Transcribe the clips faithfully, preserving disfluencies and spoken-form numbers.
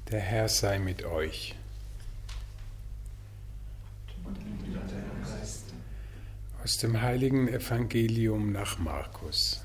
Der Herr sei mit euch. Aus dem heiligen Evangelium nach Markus.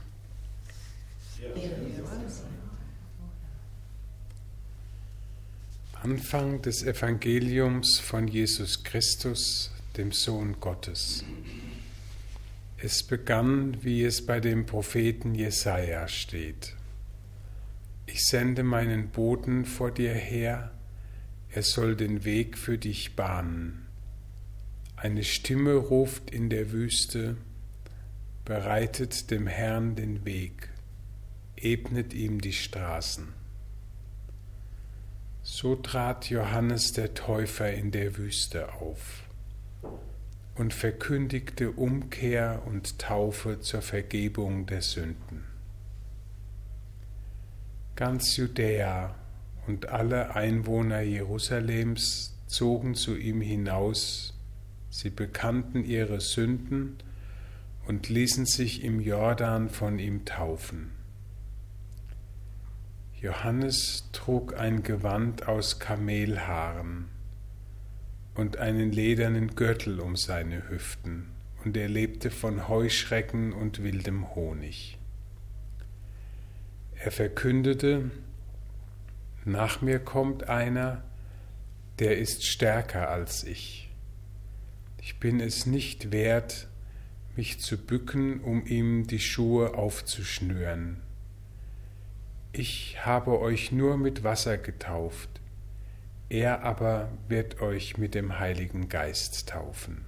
Anfang des Evangeliums von Jesus Christus, dem Sohn Gottes. Es begann, wie es bei dem Propheten Jesaja steht. Ich sende meinen Boten vor dir her, er soll den Weg für dich bahnen. Eine Stimme ruft in der Wüste, bereitet dem Herrn den Weg, ebnet ihm die Straßen. So trat Johannes der Täufer in der Wüste auf und verkündigte Umkehr und Taufe zur Vergebung der Sünden. Ganz Judäa und alle Einwohner Jerusalems zogen zu ihm hinaus, sie bekannten ihre Sünden und ließen sich im Jordan von ihm taufen. Johannes trug ein Gewand aus Kamelhaaren und einen ledernen Gürtel um seine Hüften, und er lebte von Heuschrecken und wildem Honig. Er verkündete: Nach mir kommt einer, der ist stärker als ich. Ich bin es nicht wert, mich zu bücken, um ihm die Schuhe aufzuschnüren. Ich habe euch nur mit Wasser getauft, er aber wird euch mit dem Heiligen Geist taufen.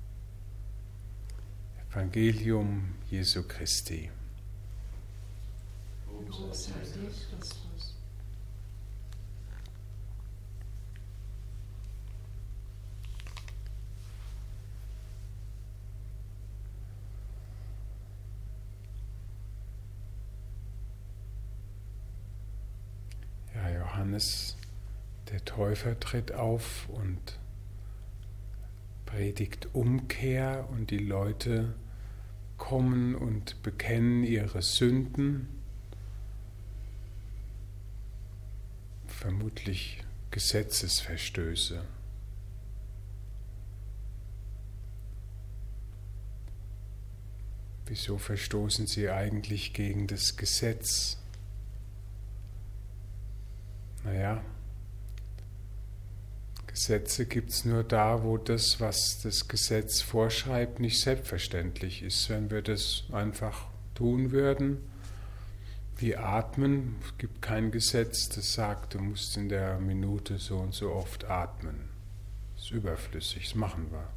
Evangelium Jesu Christi. Ja, Johannes, der Täufer, tritt auf und predigt Umkehr, und die Leute kommen und bekennen ihre Sünden, vermutlich Gesetzesverstöße. Wieso verstoßen sie eigentlich gegen das Gesetz? Naja, Gesetze gibt es nur da, wo das, was das Gesetz vorschreibt, nicht selbstverständlich ist. Wenn wir das einfach tun würden, wie atmen, es gibt kein Gesetz, das sagt, du musst in der Minute so und so oft atmen. Das ist überflüssig, das machen wir.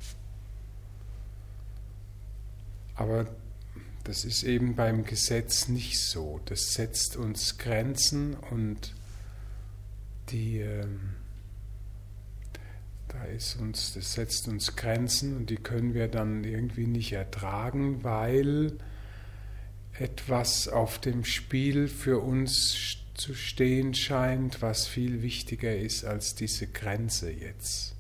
Aber das ist eben beim Gesetz nicht so. Das setzt uns Grenzen, und die, äh, da ist uns, das setzt uns Grenzen, und die können wir dann irgendwie nicht ertragen, weil etwas auf dem Spiel für uns zu stehen scheint, was viel wichtiger ist als diese Grenze jetzt.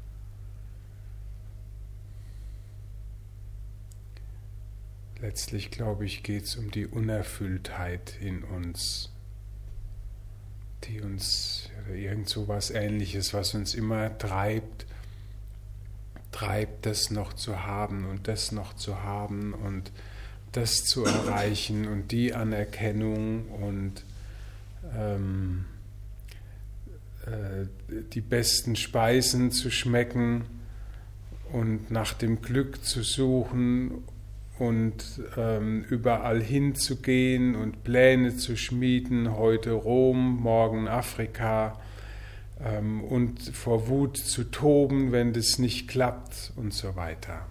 Letztlich, glaube ich, geht es um die Unerfülltheit in uns, die uns, oder irgend so was Ähnliches, was uns immer treibt, treibt, das noch zu haben und das noch zu haben und das zu erreichen und die Anerkennung und ähm, äh, die besten Speisen zu schmecken und nach dem Glück zu suchen und ähm, überall hinzugehen und Pläne zu schmieden, heute Rom, morgen Afrika, ähm, und vor Wut zu toben, wenn das nicht klappt und so weiter.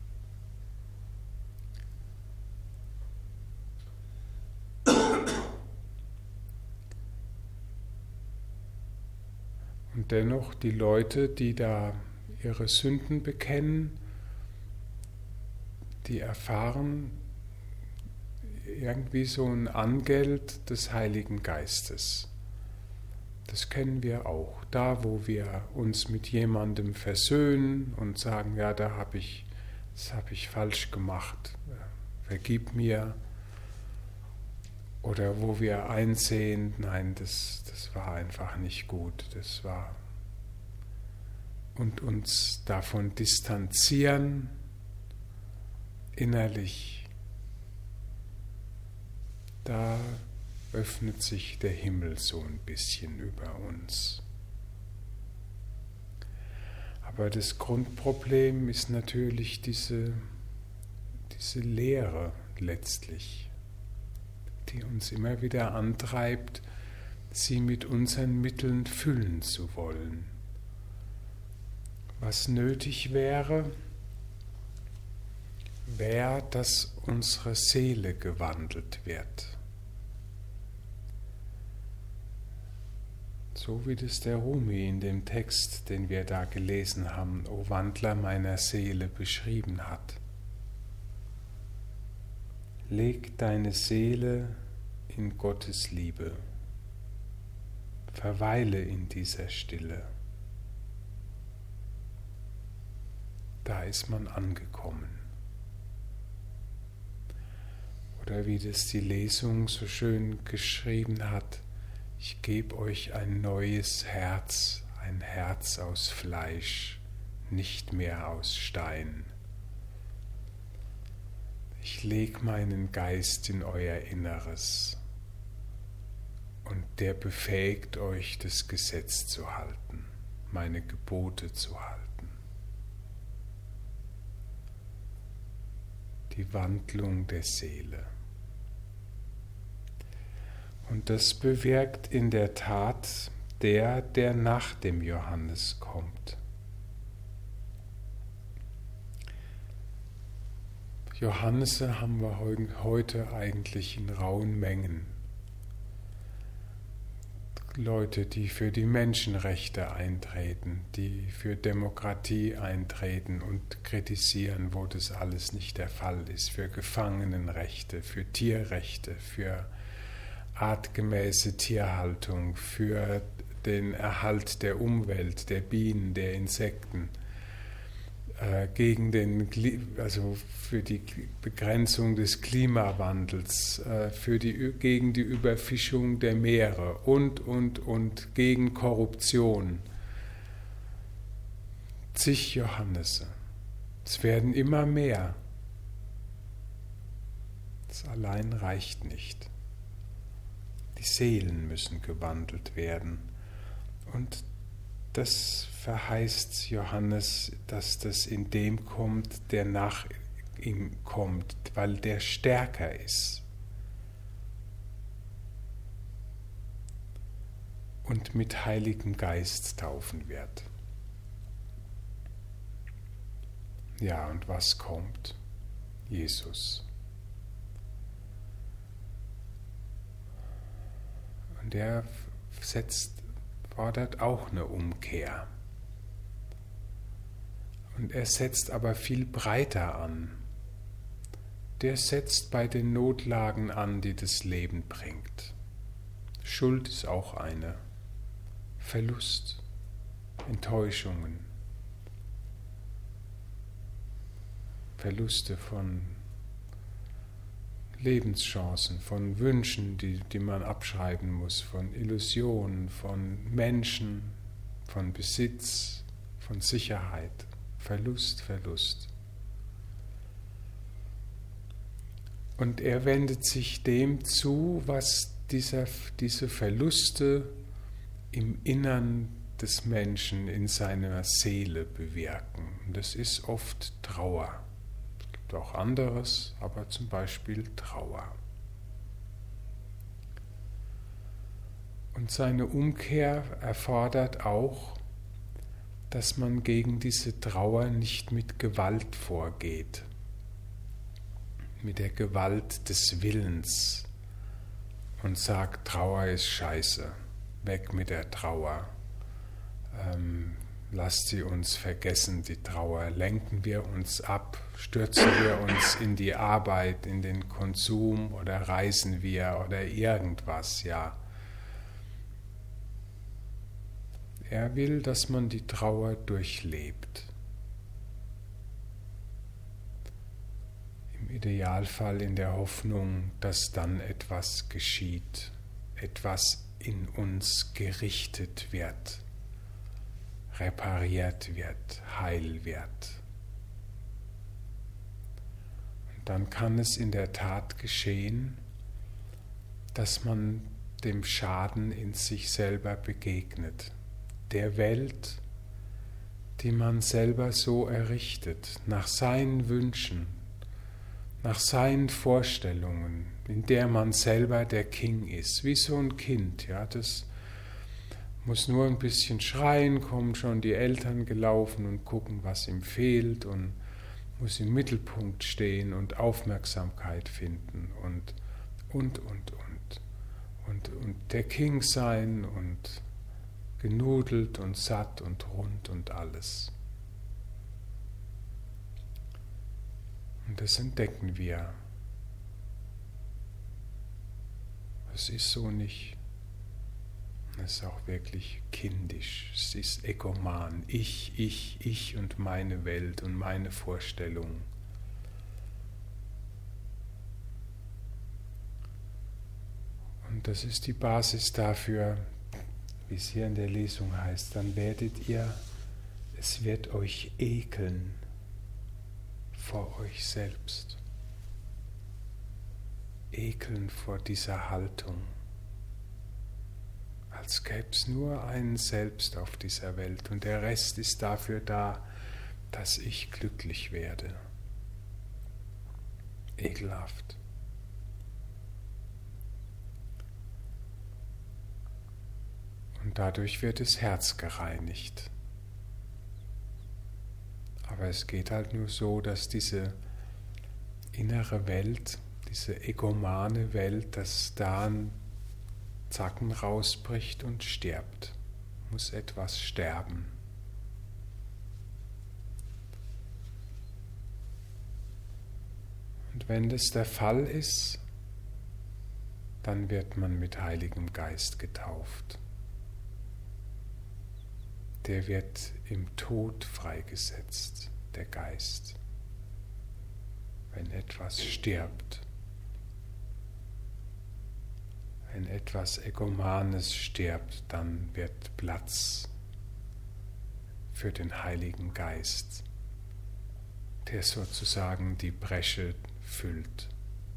Und dennoch die Leute, die da ihre Sünden bekennen, die erfahren irgendwie so ein Angeld des Heiligen Geistes. Das kennen wir auch. Da, wo wir uns mit jemandem versöhnen und sagen, ja, da habe ich, das habe ich falsch gemacht, vergib mir. Oder wo wir einsehen, nein, das, das war einfach nicht gut, das war, und uns davon distanzieren, innerlich, da öffnet sich der Himmel so ein bisschen über uns. Aber das Grundproblem ist natürlich diese, diese Leere letztlich, die uns immer wieder antreibt, sie mit unseren Mitteln füllen zu wollen. Was nötig wäre, wäre, dass unsere Seele gewandelt wird. So wie das der Rumi in dem Text, den wir da gelesen haben, O Wandler meiner Seele, beschrieben hat. Leg deine Seele in Gottes Liebe. Verweile in dieser Stille. Da ist man angekommen. Oder wie das die Lesung so schön geschrieben hat, ich gebe euch ein neues Herz, ein Herz aus Fleisch, nicht mehr aus Stein. Ich lege meinen Geist in euer Inneres und der befähigt euch, das Gesetz zu halten, meine Gebote zu halten. Die Wandlung der Seele. Und das bewirkt in der Tat der, der nach dem Johannes kommt. Johannese haben wir heute eigentlich in rauen Mengen. Leute, die für die Menschenrechte eintreten, die für Demokratie eintreten und kritisieren, wo das alles nicht der Fall ist, für Gefangenenrechte, für Tierrechte, für artgemäße Tierhaltung, für den Erhalt der Umwelt, der Bienen, der Insekten, äh, gegen den, also für die Begrenzung des Klimawandels, äh, für die, gegen die Überfischung der Meere und, und, und gegen Korruption. Zig Johannese. Es werden immer mehr. Das allein reicht nicht. Die Seelen müssen gewandelt werden. Und das verheißt Johannes, dass das in dem kommt, der nach ihm kommt, weil der stärker ist. Und mit Heiligem Geist taufen wird. Ja, und was kommt? Jesus. Und er setzt, fordert auch eine Umkehr. Und er setzt aber viel breiter an. Der setzt bei den Notlagen an, die das Leben bringt. Schuld ist auch eine. Verlust, Enttäuschungen, Verluste von Lebenschancen, von Wünschen, die, die man abschreiben muss, von Illusionen, von Menschen, von Besitz, von Sicherheit. Verlust, Verlust. Und er wendet sich dem zu, was dieser, diese Verluste im Innern des Menschen, in seiner Seele bewirken. Und das ist oft Trauer. Es gibt auch anderes, aber zum Beispiel Trauer. Und seine Umkehr erfordert auch, dass man gegen diese Trauer nicht mit Gewalt vorgeht, mit der Gewalt des Willens und sagt, Trauer ist scheiße, weg mit der Trauer, ähm, lasst sie uns vergessen, die Trauer, lenken wir uns ab, stürzen wir uns in die Arbeit, in den Konsum oder reisen wir oder irgendwas, ja. Er will, dass man die Trauer durchlebt. Im Idealfall in der Hoffnung, dass dann etwas geschieht, etwas in uns gerichtet wird, repariert wird, heil wird. Und dann kann es in der Tat geschehen, dass man dem Schaden in sich selber begegnet, der Welt, die man selber so errichtet, nach seinen Wünschen, nach seinen Vorstellungen, in der man selber der King ist, wie so ein Kind. Ja, das muss nur ein bisschen schreien, kommen schon die Eltern gelaufen und gucken, was ihm fehlt, und muss im Mittelpunkt stehen und Aufmerksamkeit finden und, und, und, und, und, und der King sein und genudelt und satt und rund und alles. Und das entdecken wir. Es ist so nicht. Es ist auch wirklich kindisch. Es ist egoman. Ich, ich, ich und meine Welt und meine Vorstellung. Und das ist die Basis dafür, wie es hier in der Lesung heißt, dann werdet ihr, es wird euch ekeln vor euch selbst. Ekeln vor dieser Haltung, als gäbe es nur einen selbst auf dieser Welt und der Rest ist dafür da, dass ich glücklich werde. Ekelhaft. Und dadurch wird das Herz gereinigt. Aber es geht halt nur so, dass diese innere Welt, diese egomane Welt, dass da ein Zacken rausbricht und stirbt. Muss etwas sterben. Und wenn das der Fall ist, dann wird man mit Heiligem Geist getauft. Der wird im Tod freigesetzt, der Geist. Wenn etwas stirbt, wenn etwas Egomanes stirbt, dann wird Platz für den Heiligen Geist, der sozusagen die Bresche füllt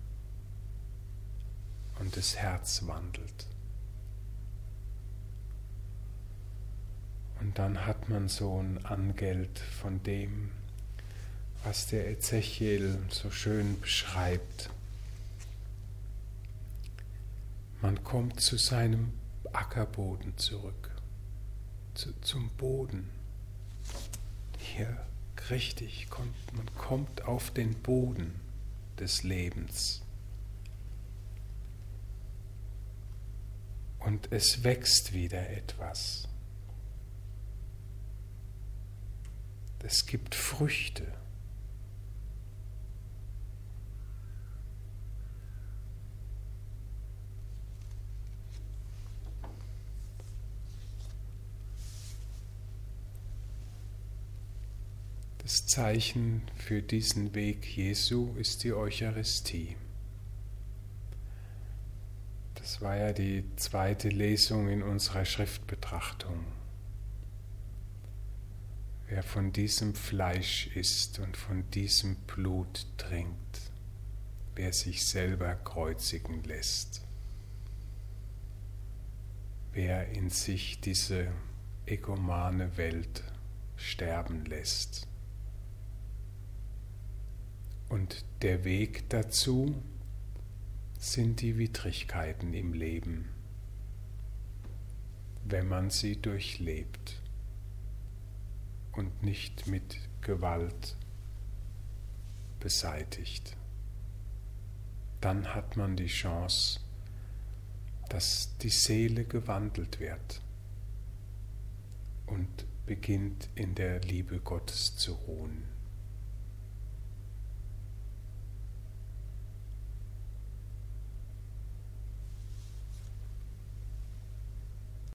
und das Herz wandelt. Und dann hat man so ein Angeld von dem, was der Ezechiel so schön beschreibt. Man kommt zu seinem Ackerboden zurück, zu, zum Boden. Hier richtig, kommt, man kommt auf den Boden des Lebens. Und es wächst wieder etwas. Es gibt Früchte. Das Zeichen für diesen Weg Jesu ist die Eucharistie. Das war ja die zweite Lesung in unserer Schriftbetrachtung. Wer von diesem Fleisch isst und von diesem Blut trinkt, wer sich selber kreuzigen lässt, wer in sich diese egomane Welt sterben lässt. Und der Weg dazu sind die Widrigkeiten im Leben, wenn man sie durchlebt und nicht mit Gewalt beseitigt. Dann hat man die Chance, dass die Seele gewandelt wird und beginnt in der Liebe Gottes zu ruhen.